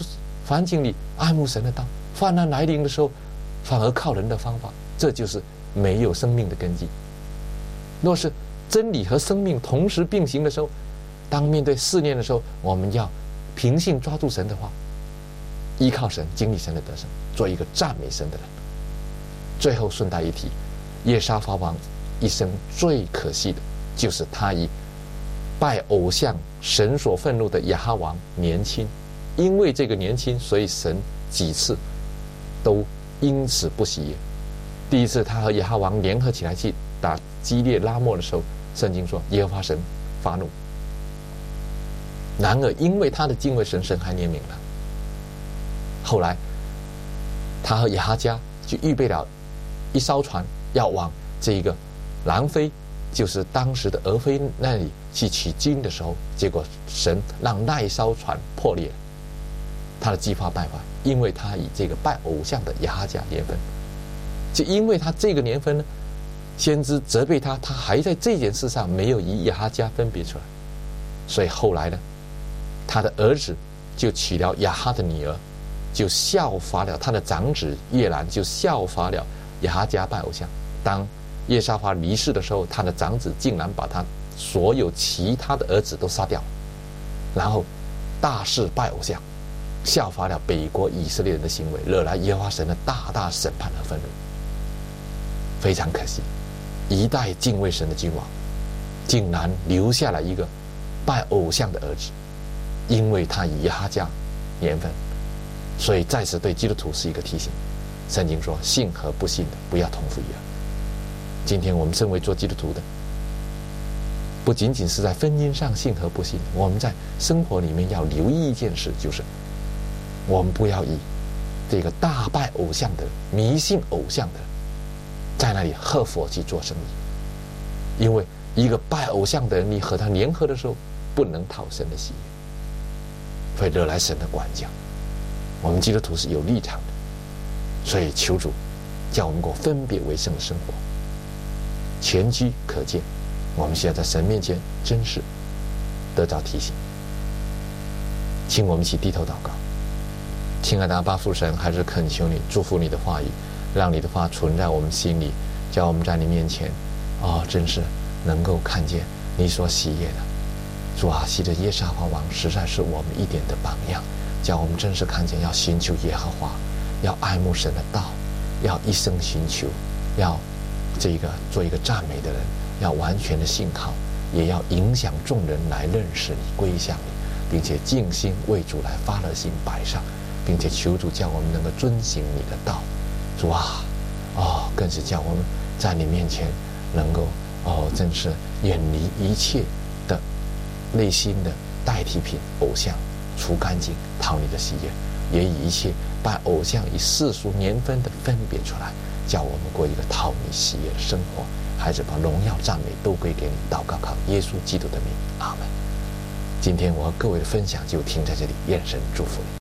环境里爱慕神的道，患难来临的时候，反而靠人的方法，这就是没有生命的根基。若是真理和生命同时并行的时候，当面对试炼的时候，我们要凭信抓住神的话，依靠神，经历神的得胜，做一个赞美神的人。最后顺带一提，耶沙法王一生最可惜的就是他以拜偶像神所愤怒的亚哈王年轻，因为这个年轻，所以神几次都因此不喜悦。第一次他和亚哈王联合起来去打基列拉末的时候，圣经说耶和华神发怒。然而因为他的敬畏神，神还怜悯了。后来他和亚哈家就预备了一艘船，要往这个南非，就是当时的俄非那里去取经的时候，结果神让那一艘船破裂了，他的计划败坏，因为他以这个拜偶像的亚哈家年份，就因为他这个年份呢，先知责备他，他还在这件事上没有以亚哈家分别出来，所以后来呢，他的儿子就娶了亚哈的女儿，就效法了他的长子叶兰，就效法了亚哈家拜偶像。当耶沙法离世的时候，他的长子竟然把他所有其他的儿子都杀掉了，然后大肆拜偶像，效法了北国以色列人的行为，惹来耶和华神的大大审判和愤怒。非常可惜，一代敬畏神的君王，竟然留下了一个拜偶像的儿子，因为他以亚哈家年份，所以在此对基督徒是一个提醒。圣经说，信和不信的不要同负一样。今天我们身为做基督徒的，不仅仅是在婚姻上信和不信，我们在生活里面要留意一件事，就是我们不要以这个大拜偶像的、迷信偶像的，在那里合伙去做生意。因为一个拜偶像的人，你和他联合的时候，不能讨神的喜悦，会惹来神的管教。我们基督徒是有立场的，所以求主叫我们过分别为圣的生活。前居可见，我们需要在神面前真实得着提醒。请我们一起低头祷告。亲爱的阿爸父神，还是恳求你祝福你的话语，让你的话存在我们心里，叫我们在你面前真是能够看见你所喜悦的。主啊，昔的耶沙法王实在是我们一点的榜样，叫我们真是看见要寻求耶和华，要爱慕神的道，要一生寻求，要做一个赞美的人，要完全的信靠，也要影响众人来认识你，归向你，并且尽心为主来发热心摆上，并且求主叫我们能够遵行你的道。主啊，更是叫我们在你面前能够真是远离一切的内心的代替品偶像，除干净，讨你的喜悦，也以一切拜偶像以世俗年份的分别出来，叫我们过一个讨你喜悦的生活。孩子，把荣耀赞美都归给你。祷告靠耶稣基督的名，阿门。今天我和各位的分享就停在这里，愿神祝福你。